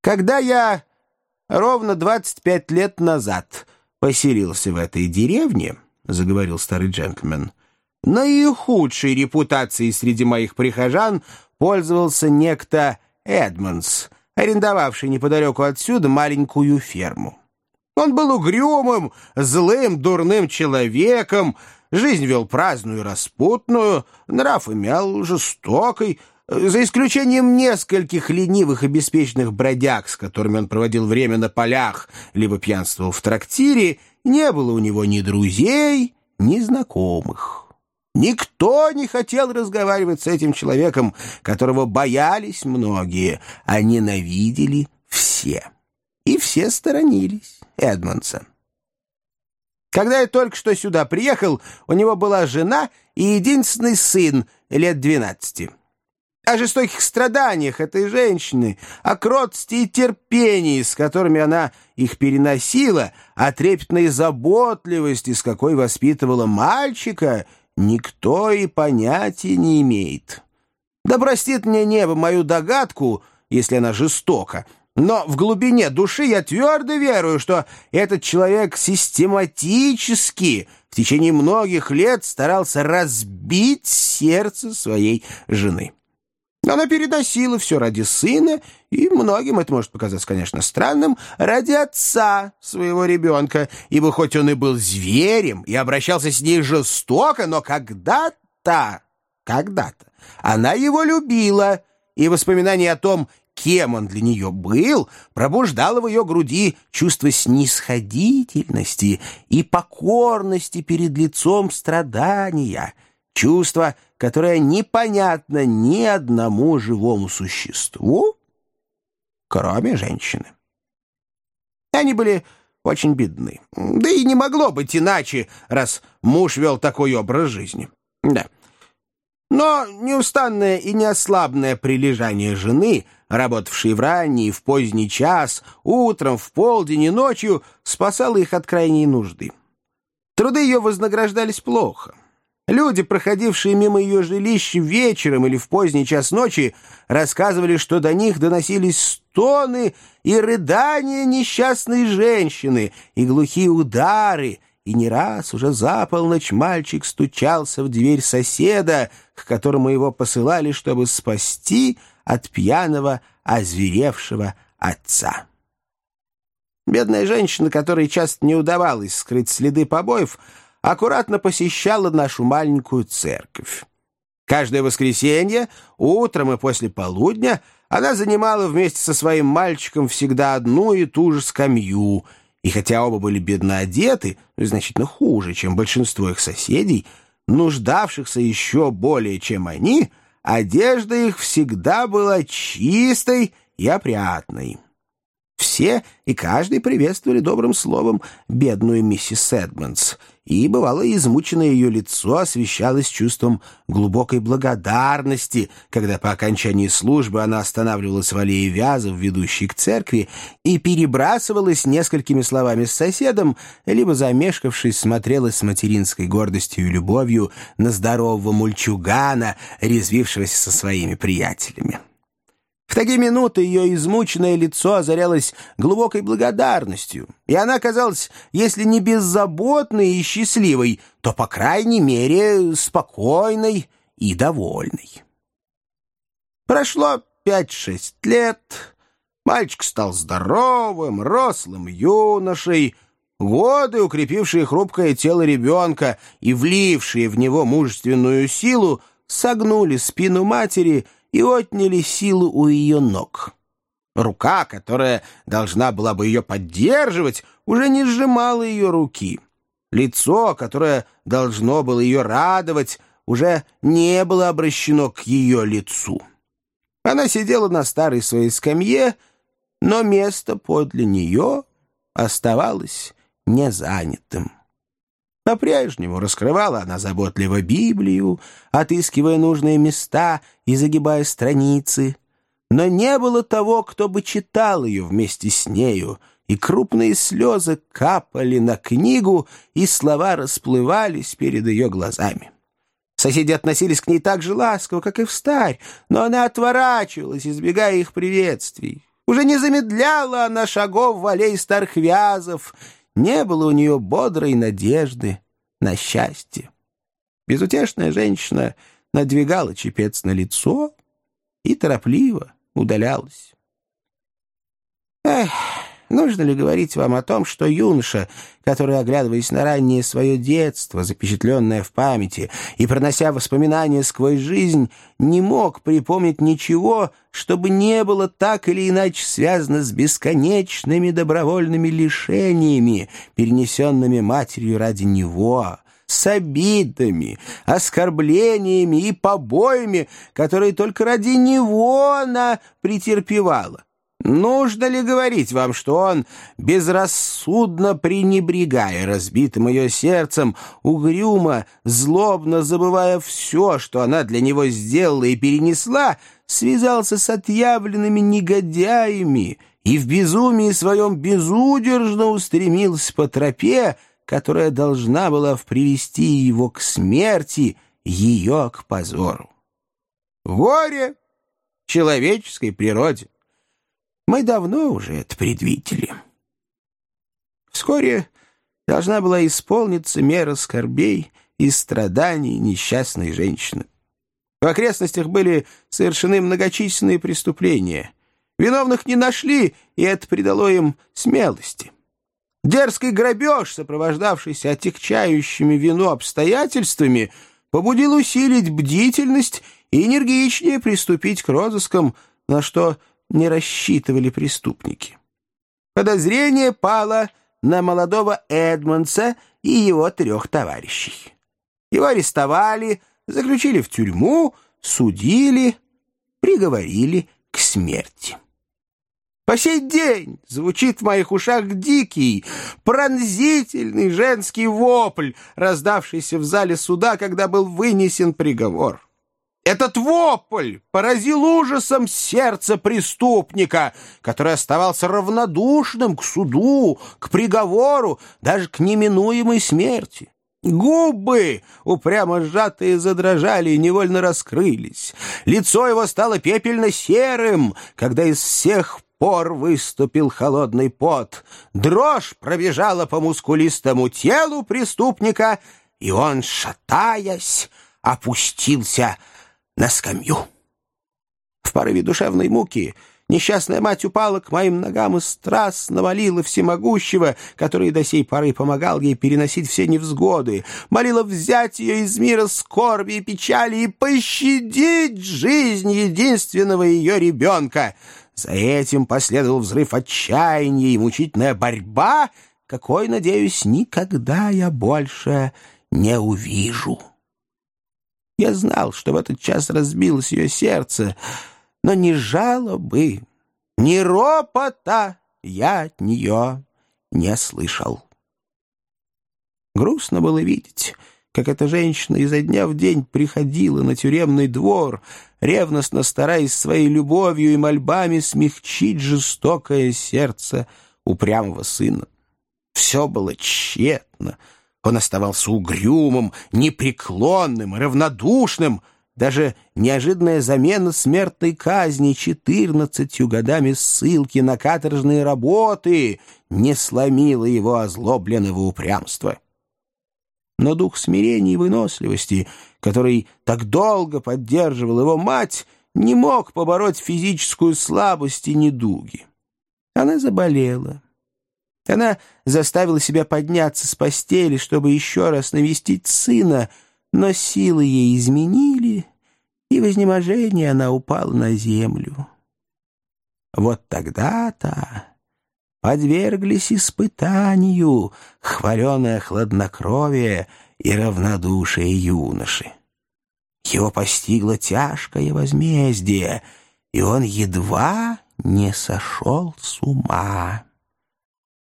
Когда я ровно 25 лет назад поселился в этой деревне, — заговорил старый джентльмен, — наихудшей репутацией среди моих прихожан пользовался некто Эдмондс, арендовавший неподалеку отсюда маленькую ферму. Он был угрюмым, злым, дурным человеком, жизнь вел праздную и распутную, нрав имел жестокий, за исключением нескольких ленивых и беспечных бродяг, с которыми он проводил время на полях, либо пьянствовал в трактире, не было у него ни друзей, ни знакомых. Никто не хотел разговаривать с этим человеком, которого боялись многие, а ненавидели все. И все сторонились Эдмондса. Когда я только что сюда приехал, у него была жена и единственный сын лет 12. О жестоких страданиях этой женщины, о кротости и терпении, с которыми она их переносила, о трепетной заботливости, с какой воспитывала мальчика, никто и понятия не имеет. Да простит мне небо мою догадку, если она жестока, но в глубине души я твердо верую, что этот человек систематически в течение многих лет старался разбить сердце своей жены. Она переносила все ради сына, и многим это может показаться, конечно, странным, ради отца своего ребенка, ибо хоть он и был зверем и обращался с ней жестоко, но когда-то она его любила, и воспоминание о том, кем он для нее был, пробуждало в ее груди чувство снисходительности и покорности перед лицом страдания, чувство, которое непонятно ни одному живому существу, кроме женщины. Они были очень бедны. Да и не могло быть иначе, раз муж вел такой образ жизни. Да. Но неустанное и неослабное прилежание жены, работавшей в ранний и в поздний час, утром, в полдень и ночью, спасало их от крайней нужды. Труды ее вознаграждались плохо. Люди, проходившие мимо ее жилища вечером или в поздний час ночи, рассказывали, что до них доносились стоны и рыдания несчастной женщины, и глухие удары, и не раз уже за полночь мальчик стучался в дверь соседа, к которому его посылали, чтобы спасти от пьяного, озверевшего отца. Бедная женщина, которой часто не удавалось скрыть следы побоев, аккуратно посещала нашу маленькую церковь. Каждое воскресенье, утром и после полудня, она занимала вместе со своим мальчиком всегда одну и ту же скамью, и хотя оба были бедно одеты, значительно хуже, чем большинство их соседей, нуждавшихся еще более, чем они, одежда их всегда была чистой и опрятной. Все и каждый приветствовали добрым словом бедную миссис Эдмондс, и, бывало, измученное ее лицо освещалось чувством глубокой благодарности, когда по окончании службы она останавливалась в аллее вязов, ведущей к церкви, и перебрасывалась несколькими словами с соседом, либо, замешкавшись, смотрела с материнской гордостью и любовью на здорового мульчугана, резвившегося со своими приятелями. В такие минуты ее измученное лицо озарялось глубокой благодарностью, и она казалась, если не беззаботной и счастливой, то, по крайней мере, спокойной и довольной. Прошло 5-6 лет, мальчик стал здоровым, рослым юношей, годы, укрепившие хрупкое тело ребенка и влившие в него мужественную силу, согнули спину матери и отняли силу у ее ног. Рука, которая должна была бы ее поддерживать, уже не сжимала ее руки. Лицо, которое должно было ее радовать, уже не было обращено к ее лицу. Она сидела на старой своей скамье, но место подле нее оставалось незанятым. По-прежнему раскрывала она заботливо Библию, отыскивая нужные места и загибая страницы. Но не было того, кто бы читал ее вместе с нею, и крупные слезы капали на книгу, и слова расплывались перед ее глазами. Соседи относились к ней так же ласково, как и встарь, но она отворачивалась, избегая их приветствий. Уже не замедляла она шагов в аллее старых вязов, не было у нее бодрой надежды на счастье. Безутешная женщина надвигала чепец на лицо и торопливо удалялась. Эх, нужно ли говорить вам о том, что юноша, который, оглядываясь на раннее свое детство, запечатленное в памяти, и пронося воспоминания сквозь жизнь, не мог припомнить ничего, чтобы не было так или иначе связано с бесконечными добровольными лишениями, перенесенными матерью ради него, с обидами, оскорблениями и побоями, которые только ради него она претерпевала? Нужно ли говорить вам, что он, безрассудно пренебрегая разбитым ее сердцем, угрюмо, злобно забывая все, что она для него сделала и перенесла, связался с отъявленными негодяями и в безумии своем безудержно устремился по тропе, которая должна была привести его к смерти, ее к позору? Горе человеческой природе. Мы давно уже это предвидели. Вскоре должна была исполниться мера скорбей и страданий несчастной женщины. В окрестностях были совершены многочисленные преступления. Виновных не нашли, и это придало им смелости. Дерзкий грабеж, сопровождавшийся отягчающими вину обстоятельствами, побудил усилить бдительность и энергичнее приступить к розыскам, на что не рассчитывали преступники. Подозрение пало на молодого Эдмондса и его 3 товарищей. Его арестовали, заключили в тюрьму, судили, приговорили к смерти. По сей день звучит в моих ушах дикий, пронзительный женский вопль, раздавшийся в зале суда, когда был вынесен приговор. Этот вопль поразил ужасом сердце преступника, который оставался равнодушным к суду, к приговору, даже к неминуемой смерти. Губы, упрямо сжатые, задрожали и невольно раскрылись. Лицо его стало пепельно-серым, когда из всех пор выступил холодный пот. Дрожь пробежала по мускулистому телу преступника, и он, шатаясь, опустился на скамью. В порыве душевной муки несчастная мать упала к моим ногам и страстно молила всемогущего, который до сей поры помогал ей переносить все невзгоды, молила взять ее из мира скорби и печали и пощадить жизнь единственного ее ребенка. За этим последовал взрыв отчаяния и мучительная борьба, какой, надеюсь, никогда я больше не увижу. Я знал, что в этот час разбилось ее сердце, но ни жалобы, ни ропота я от нее не слышал. Грустно было видеть, как эта женщина изо дня в день приходила на тюремный двор, ревностно стараясь своей любовью и мольбами смягчить жестокое сердце упрямого сына. Все было тщетно. Он оставался угрюмым, непреклонным, равнодушным. Даже неожиданная замена смертной казни 14 годами ссылки на каторжные работы не сломила его озлобленного упрямства. Но дух смирения и выносливости, который так долго поддерживал его мать, не мог побороть физическую слабость и недуги. Она заболела. Она заставила себя подняться с постели, чтобы еще раз навестить сына, но силы ей изменили, и в изнеможении она упала на землю. Вот тогда-то подверглись испытанию хваленое хладнокровие и равнодушие юноши. Его постигло тяжкое возмездие, и он едва не сошел с ума.